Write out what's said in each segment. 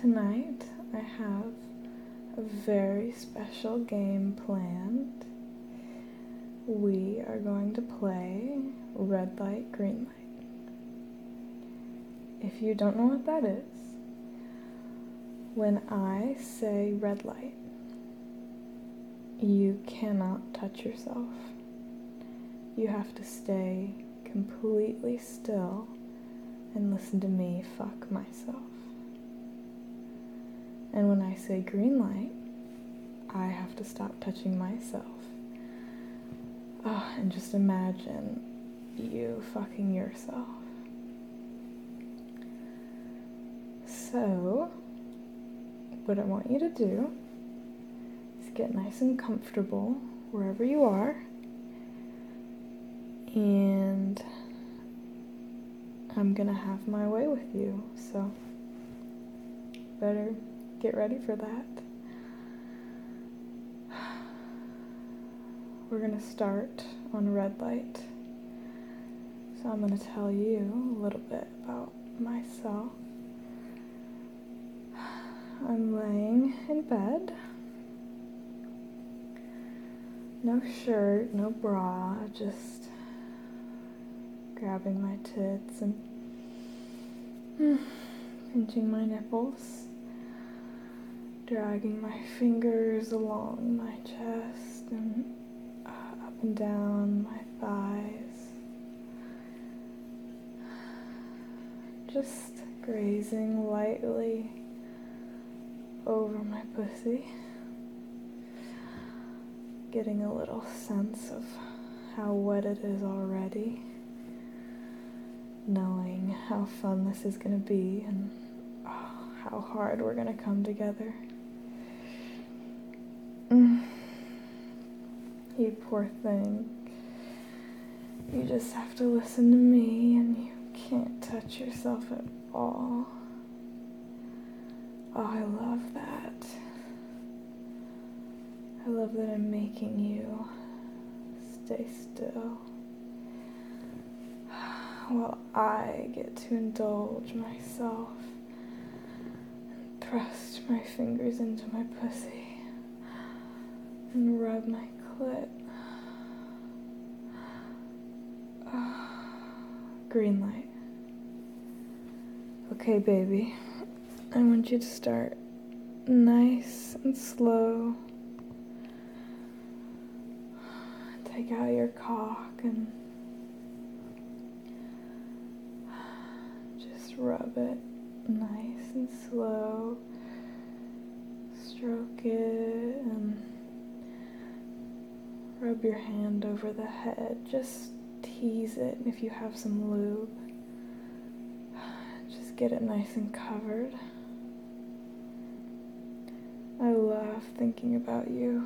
Tonight I have a very special game planned. We are going to play red light, green light. If you don't know what that is, when I say red light, you cannot touch yourself. You have to stay completely still and listen to me fuck myself. And when I say green light, I have to stop touching myself. Oh, and just imagine you fucking yourself. So, what I want you to do is get nice and comfortable wherever you are, and I'm gonna have my way with you, so better get ready for that. We're gonna start on red light. So I'm gonna tell you a little bit about myself. I'm laying in bed. No shirt, no bra, just grabbing my tits and pinching my nipples, dragging my fingers along my chest and up and down my thighs, just grazing lightly over my pussy, getting a little sense of how wet it is already, knowing how fun this is gonna be and how hard we're gonna come together. You poor thing. You just have to listen to me and you can't touch yourself at all. Oh, I love that. I love that I'm making you stay still while I get to indulge myself and thrust my fingers into my pussy and rub my clit. Green light. Okay, baby. I want you to start nice and slow. Take out your cock and just rub it nice and slow. Stroke it and rub your hand over the head. Just tease it if you have some lube. Just get it nice and covered. I love thinking about you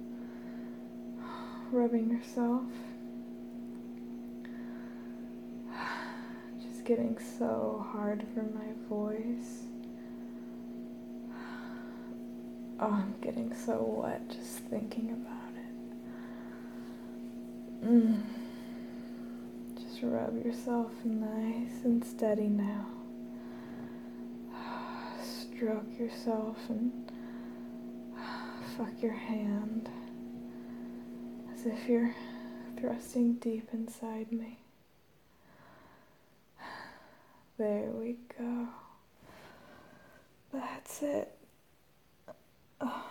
rubbing yourself. Just getting so hard for my voice. Oh, I'm getting so wet just thinking about it. Just rub yourself nice and steady now. Stroke yourself and fuck your hand as if you're thrusting deep inside me. There we go. That's it. Oh.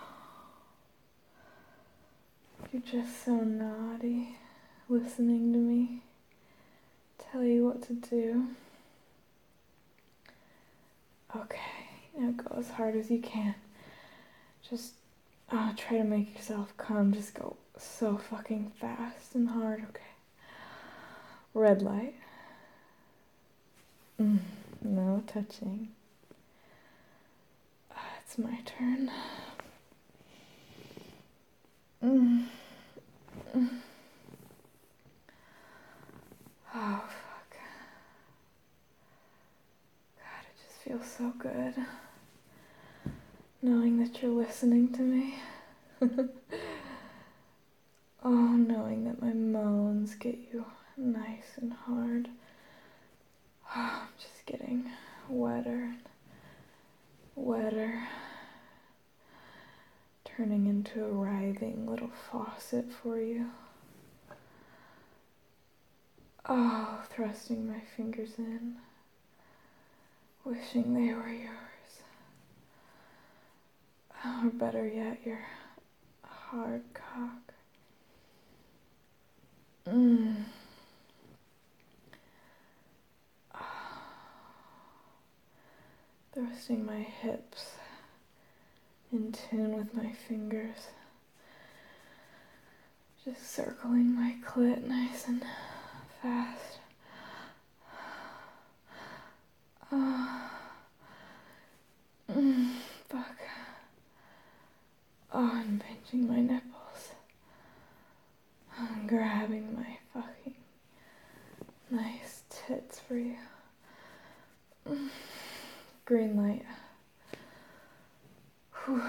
You're just so naughty, listening to me tell you what to do. Okay, now go as hard as you can. Just try to make yourself come. Just go so fucking fast and hard, okay? Red light. No touching. It's my turn. Oh, fuck. God, it just feels so good knowing that you're listening to me. Oh, knowing that my moans get you nice and hard. Oh, I'm just getting wetter, wetter, turning into a writhing little faucet for you. Oh, thrusting my fingers in, wishing they were yours. Or better yet, your hard cock. Thrusting my hips in tune with my fingers. Just circling my clit nice and fast. Fuck. Oh, and pinching my nipples. And grabbing my fucking nice tits for you. Green light. Whew.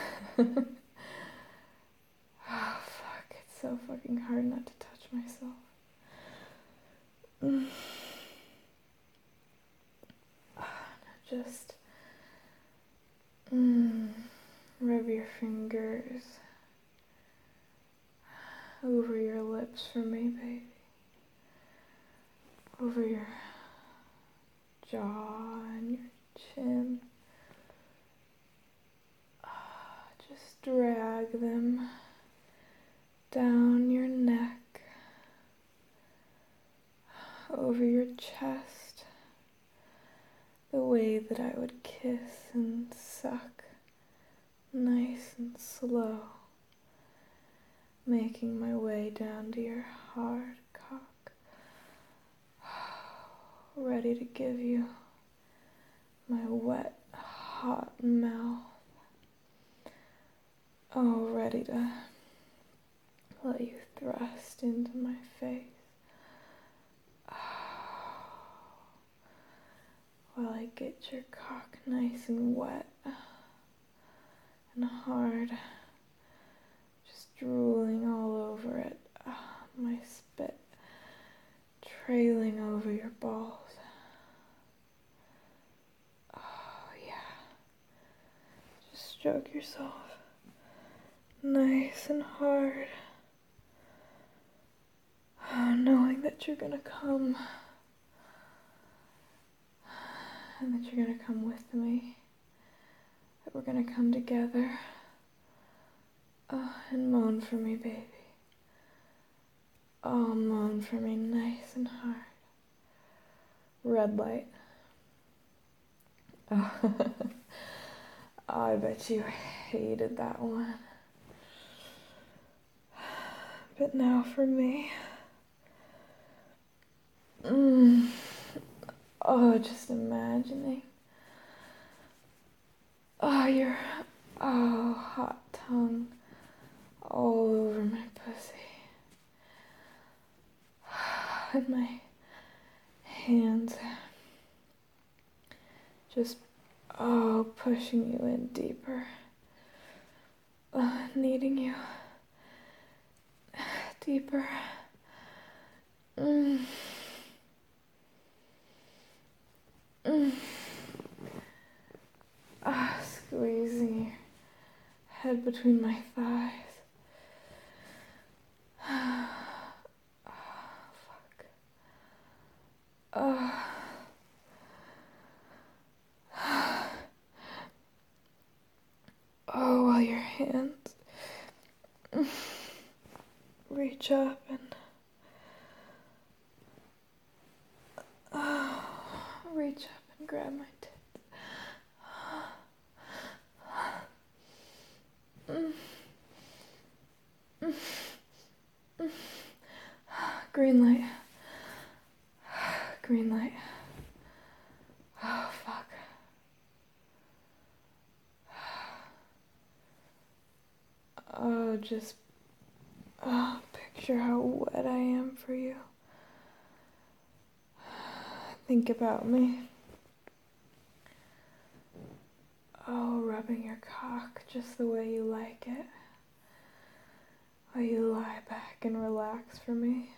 Oh, fuck. It's so fucking hard not to touch myself. Just rub your fingers over your lips for me, baby. Over your jaw and your chin. Just drag them down your neck, over your chest, the way that I would kiss and suck, nice and slow, making my way down to your hard cock, ready to give you my wet, hot mouth. Oh, ready to let you thrust into my face. While I get your cock nice and wet and hard, just drooling all over it, my spit trailing over your balls. Oh yeah, just stroke yourself nice and hard, knowing that you're gonna come. And that you're gonna come with me, that we're gonna come together, and moan for me, baby. Oh, moan for me nice and hard. Red light. Oh, I bet you hated that one. But now for me. Oh, just imagining. Oh, your hot tongue all over my pussy. And my hands just, pushing you in deeper. Needing you deeper. Squeezing your head between my thighs. Fuck. While your hands reach up and reach up and grab my tits. Green light. Green light. Oh, fuck. Oh, just picture how wet I am for you. Think about me. Oh, rubbing your cock just the way you like it. While you lie back and relax for me.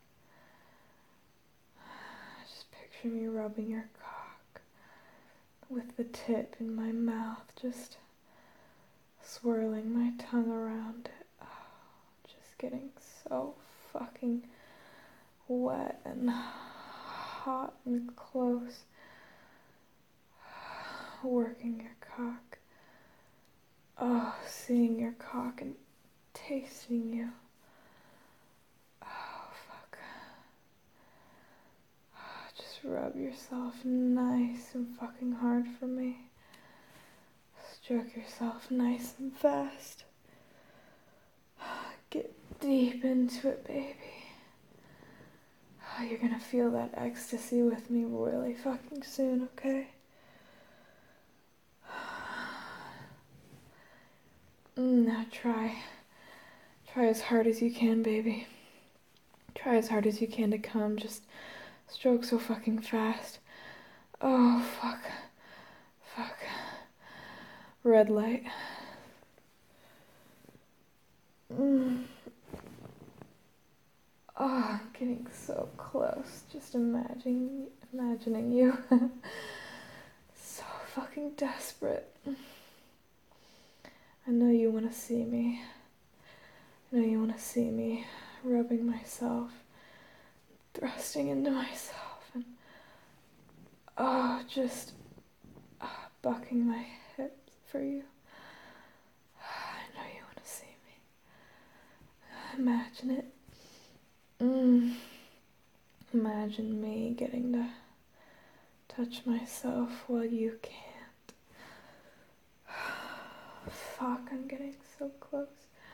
Just picture me rubbing your cock with the tip in my mouth, just swirling my tongue around it. Oh, just getting so fucking wet and hot and close. Working your cock. Oh, seeing your cock and tasting you. Oh, fuck. Just rub yourself nice and fucking hard for me. Stroke yourself nice and fast. Get deep into it, baby. You're gonna feel that ecstasy with me really fucking soon, okay? Now try as hard as you can, baby. Try as hard as you can to come. Just stroke so fucking fast. Oh, fuck. Red light. Oh, I'm getting so close. Just imagining you. So fucking desperate. I know you want to see me. Rubbing myself, thrusting into myself, and just bucking my hips for you. I know you want to see me. Imagine it. Imagine me getting to touch myself while you can't. Fuck, I'm getting so close.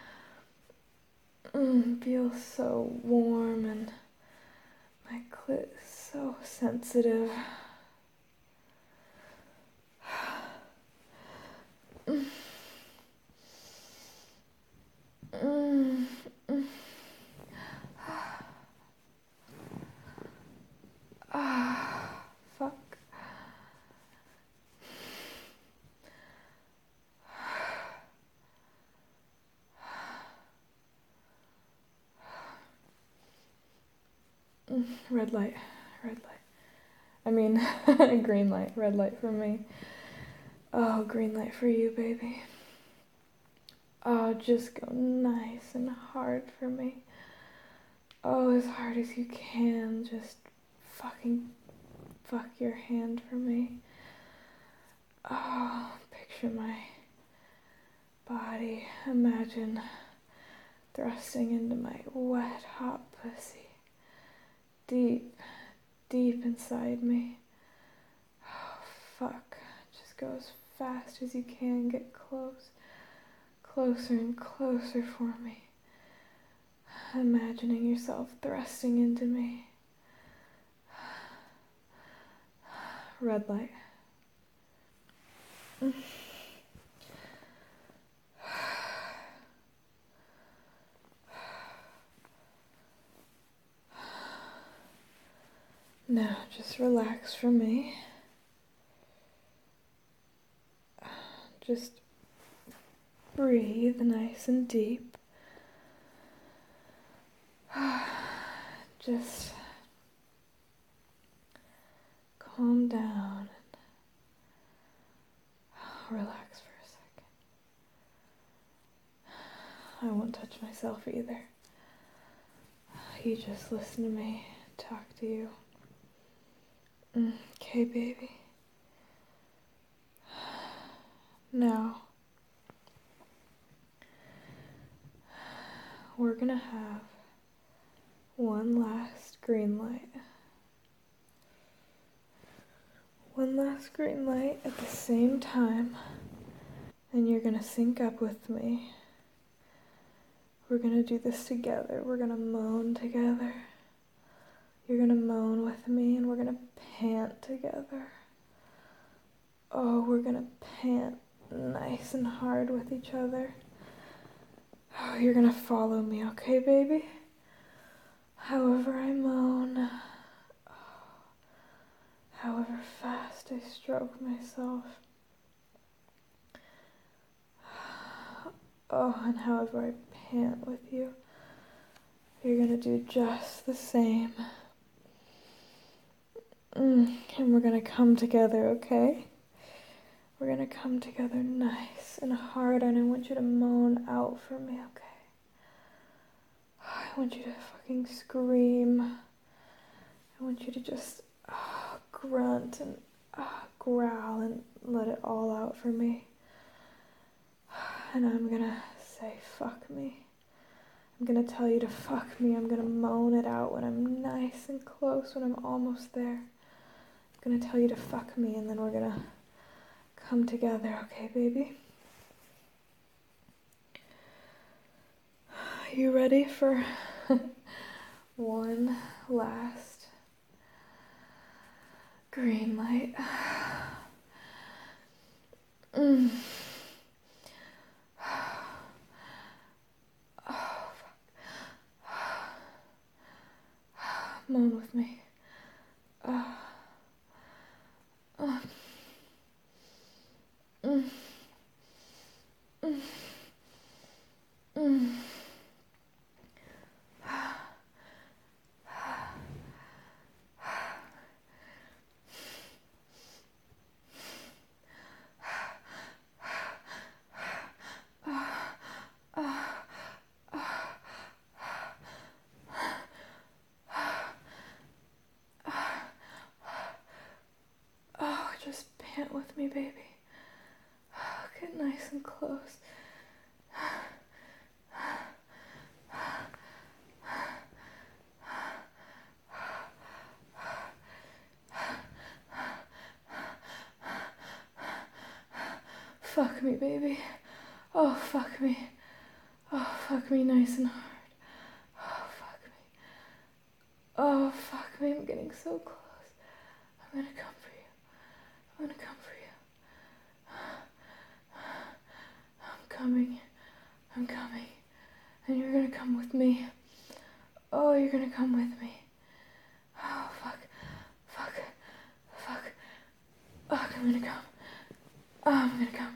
Feels so warm and my clit is so sensitive. Fuck. Red light. I mean, green light, red light for me. Oh, green light for you, baby. Oh, just go nice and hard for me. Oh, as hard as you can. Just fucking fuck your hand for me. Oh, picture my body. Imagine thrusting into my wet, hot pussy. Deep inside me. Oh, fuck. Just go as fast as you can. Get close. Closer and closer for me. Imagining yourself thrusting into me. Red light. Now just relax for me. Just breathe nice and deep. Just calm down and relax for a second. I won't touch myself either. You just listen to me, talk to you. Okay, baby. Now, we're gonna have one last green light. One last green light at the same time, and you're gonna sync up with me. We're gonna do this together. We're gonna moan together. You're gonna moan with me, and we're gonna pant together. Oh, we're gonna pant nice and hard with each other. Oh, you're gonna follow me, okay, baby? However I moan, however fast I stroke myself. Oh, and however I pant with you, you're gonna do just the same. And we're gonna come together, okay? We're gonna come together nice and hard, and I want you to moan out for me, okay? I want you to fucking scream. I want you to just grunt and growl and let it all out for me. And I'm gonna say, fuck me. I'm gonna tell you to fuck me. I'm gonna moan it out when I'm nice and close, when I'm almost there. I'm gonna tell you to fuck me, and then we're gonna come together, okay, baby? Are you ready for one last green light? Moan with me. Just pant with me, baby. Get nice and close. Fuck me, baby. Oh, fuck me. Oh, fuck me nice and hard. Oh, fuck me. Oh, fuck me. I'm getting so close. I'm gonna come for you. I'm gonna come for you. I'm coming. I'm coming. And you're gonna come with me. Oh, you're gonna come with me. Oh, fuck. Fuck. Fuck. Fuck, I'm gonna come. Oh, I'm gonna come.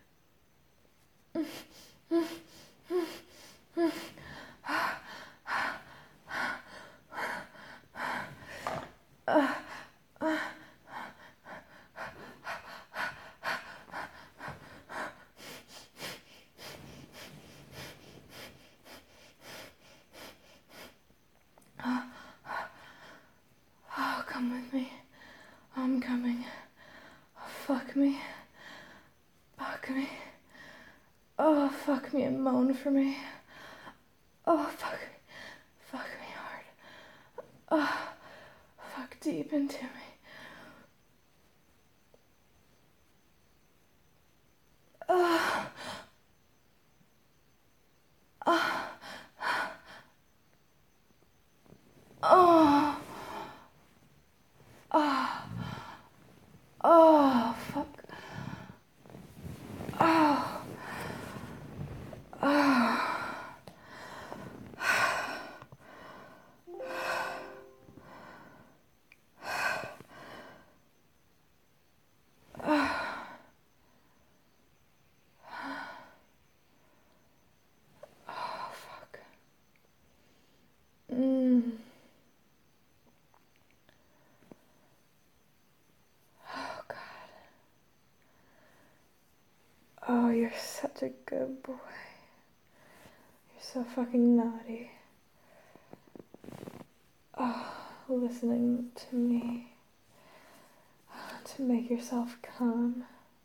Oh, come with me. I'm coming. Oh, fuck me. Fuck me. Oh, fuck me and moan for me. Oh, fuck me. Fuck me hard. Oh, fuck deep into me. Oh. Oh. Oh. Oh. Oh, fuck. Oh. Oh. Oh, fuck. Oh, God. Oh, you're such a good boy. You're so fucking naughty. Oh, listening to me. To make yourself calm.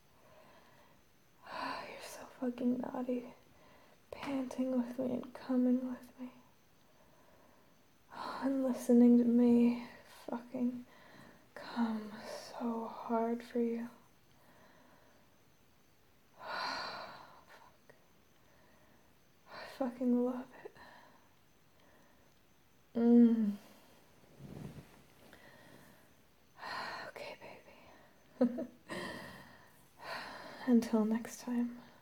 Oh, you're so fucking naughty. Panting with me and coming with me. Oh, and listening to me fucking come so hard for you. Fuck. I fucking love it. Okay, baby. Until next time.